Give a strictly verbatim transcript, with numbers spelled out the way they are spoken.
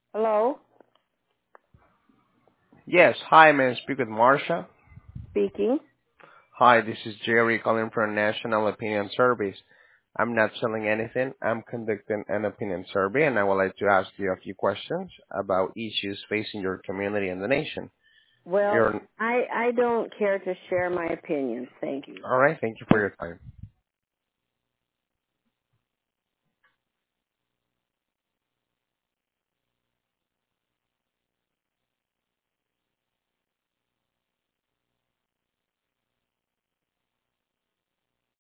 Hello? Yes. Hi, may I speak with Marsha? Speaking. Hi, this is Jerry calling from National Opinion Service. I'm not selling anything. I'm conducting an opinion survey, and I would like to ask you a few questions about issues facing your community and the nation. Well, You're, I, I don't care to share my opinions. Thank you. all right. Thank you for your time.